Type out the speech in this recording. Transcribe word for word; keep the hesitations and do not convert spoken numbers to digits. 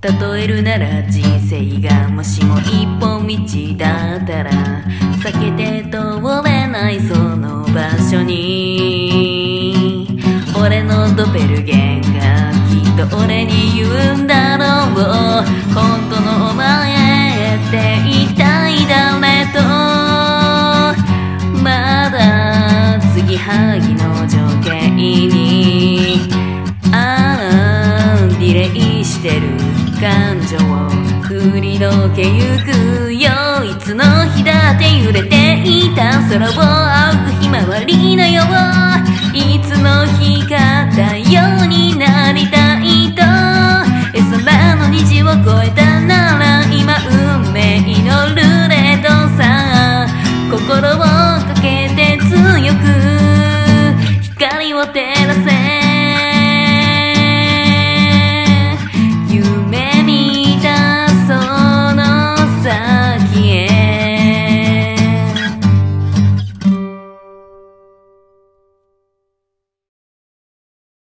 例えるなら人生がもしも一本道だったら避けて通れないその場所に俺のドペルゲンがきっと俺に言うんだろう。本当のお前って一体誰とまだ継ぎはぎの情景にあーディレイしてる感情を振りのけゆくよ。いつの日だって揺れていた空を仰ぐひまわりのよう